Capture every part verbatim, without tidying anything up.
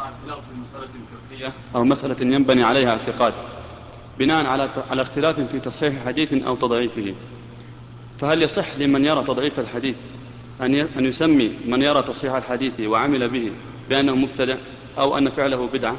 اختلاف في مسألة فقهية أو مسألة ينبني عليها اعتقاد بناء على على اختلاف في تصحيح حديث أو تضعيفه، فهل يصح لمن يرى تضعيف الحديث أن أن يسمي من يرى تصحيح الحديث وعمل به بأنه مبتدع أو أن فعله بدعة؟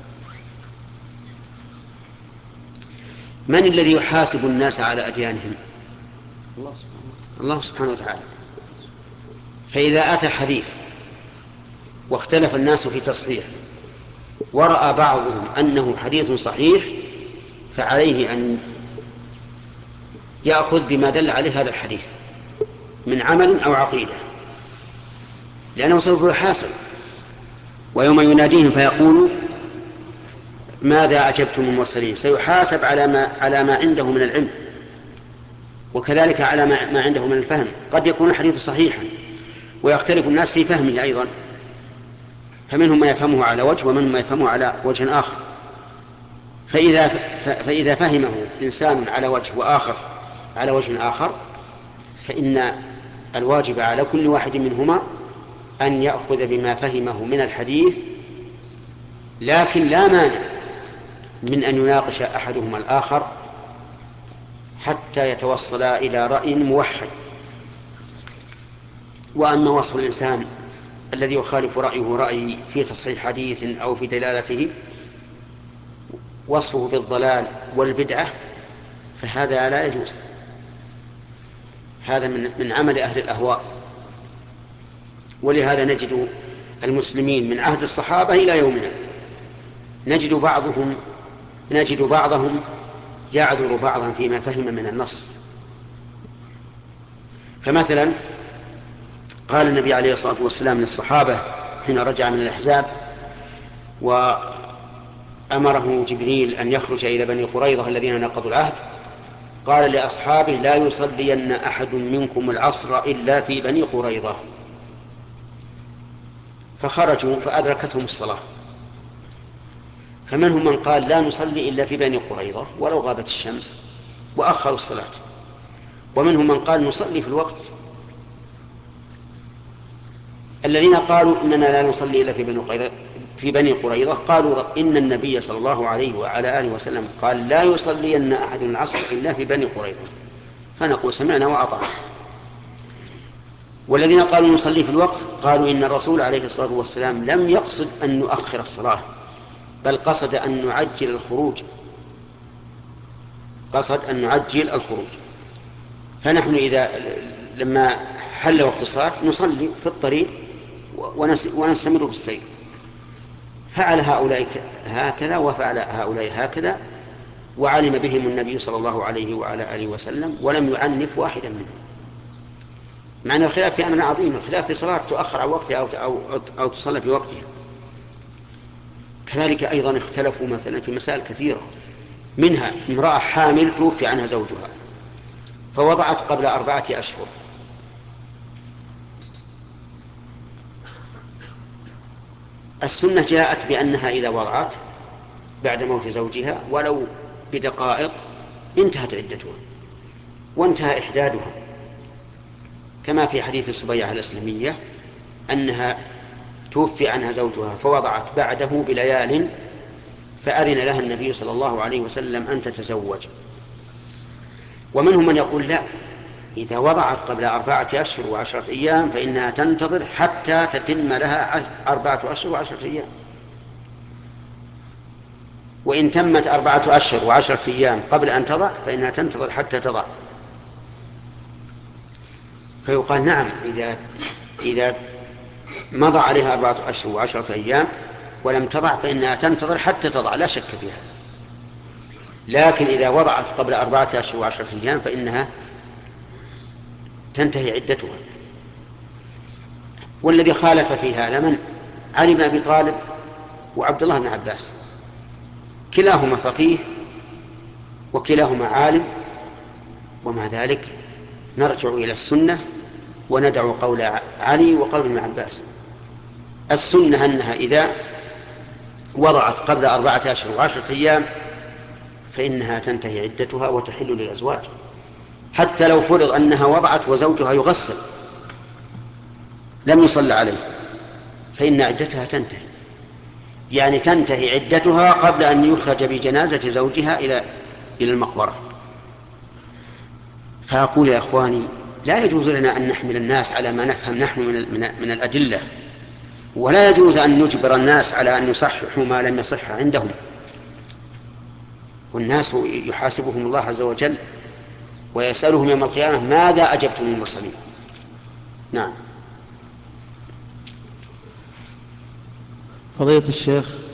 من الذي يحاسب الناس على أديانهم؟ الله سبحانه وتعالى. الله سبحانه وتعالى. فإذا أتى حديث واختلف الناس في تصحيحه ورأى بعضهم أنه حديث صحيح، فعليه أن يأخذ بما دل عليه هذا الحديث من عمل أو عقيدة، لأنه سوف يحاسب، ويوم يناديهم فيقول ماذا أجبتم المرسلين، سيحاسب على ما, على ما عنده من العلم، وكذلك على ما عنده من الفهم. قد يكون الحديث صحيحا ويختلف الناس في فهمه أيضا، فمنهم من يفهمه على وجه ومنهم من يفهمه على وجه آخر. فإذا, فإذا فهمه إنسان على وجه وآخر على وجه آخر، فإن الواجب على كل واحد منهما أن يأخذ بما فهمه من الحديث، لكن لا مانع من أن يناقش أحدهما الآخر حتى يتوصلا إلى رأي موحد. وأما وصف الإنسان الذي يخالف رأيه رأي في تصحيح حديث أو في دلالته، وصفه بالضلال والبدعة، فهذا لا يجوز، هذا من من عمل أهل الأهواء. ولهذا نجد المسلمين من عهد الصحابة إلى يومنا نجد بعضهم نجد بعضهم يعذر بعضا فيما فهم من النص. فمثلا قال النبي عليه الصلاة والسلام للصحابة حين رجع من الأحزاب وأمره جبريل أن يخرج إلى بني قريظة الذين نقضوا العهد، قال لأصحابه لا يصلين أحد منكم العصر إلا في بني قريظة. فخرجوا فأدركتهم الصلاة، فمنهم من قال لا نصلي إلا في بني قريظة ولو غابت الشمس وأخروا الصلاة، ومنهم من قال نصلي في الوقت. الذين قالوا إننا لا نصلي إلا في بني قريظة في بني قريظة قالوا إن النبي صلى الله عليه وعلى آله وسلم قال لا يصلين أحد العصر إلا في بني قريظة، فنقول سمعنا وأطعنا. والذين قالوا نصلي في الوقت قالوا إن الرسول عليه الصلاة والسلام لم يقصد أن نؤخر الصلاة، بل قصد أن نعجل الخروج قصد أن نعجل الخروج فنحن إذا لما حل وقت الصلاة نصلي في الطريق ونستمر في السير. فعل هؤلاء هكذا وفعل هؤلاء هكذا، وعلم بهم النبي صلى الله عليه وعلى آله وسلم ولم يعنف واحدا منهم. معنى الخلاف في أمر عظيم، الخلاف في صلاة تؤخر عن وقتها أو, أو, أو تصلى في وقتها. كذلك أيضا اختلفوا مثلا في مسائل كثيرة، منها امرأة حامل توفي عنها زوجها فوضعت قبل أربعة أشهر، السنة جاءت بأنها إذا وضعت بعد موت زوجها ولو بدقائق انتهت عدتها وانتهى إحدادها، كما في حديث السبيعة الإسلامية أنها توفي عنها زوجها فوضعت بعده بليال فأذن لها النبي صلى الله عليه وسلم أن تتزوج. ومنهم من يقول لا، إذا وضعت قبل أربعة أشهر وعشرة أيام فإنها تنتظر حتى تتم لها أربعة أشهر وعشرة أيام، وإن تمت أربعة أشهر وعشرة أيام قبل أن تضع فإنها تنتظر حتى تضع. فيقال نعم، إذا إذا مضى عليها أربعة أشهر وعشرة أيام ولم تضع فإنها تنتظر حتى تضع، لا شك في هذا. لكن إذا وضعت قبل أربعة أشهر وعشرة أيام فإنها تنتهي عدتها. والذي خالف في هذا من؟ علي بن أبي طالب وعبد الله بن عباس، كلاهما فقيه وكلاهما عالم، ومع ذلك نرجع إلى السنة وندع قول علي وقول ابن عباس. السنة أنها إذا وضعت قبل أربعة أشهر وعشرة أيام فإنها تنتهي عدتها وتحل للأزواج، حتى لو فرض أنها وضعت وزوجها يغسل لم يصلى عليه فإن عدتها تنتهي. يعني تنتهي عدتها قبل أن يخرج بجنازة زوجها إلى إلى المقبرة. فأقول يا إخواني لا يجوز لنا أن نحمل الناس على ما نفهم نحن من, من الأدلة، ولا يجوز أن نجبر الناس على أن يصححوا ما لم يصح عندهم، والناس يحاسبهم الله عز وجل ويسألهم يوم القيامة ماذا أجبتم للمرسلين. نعم. فضيلة الشيخ،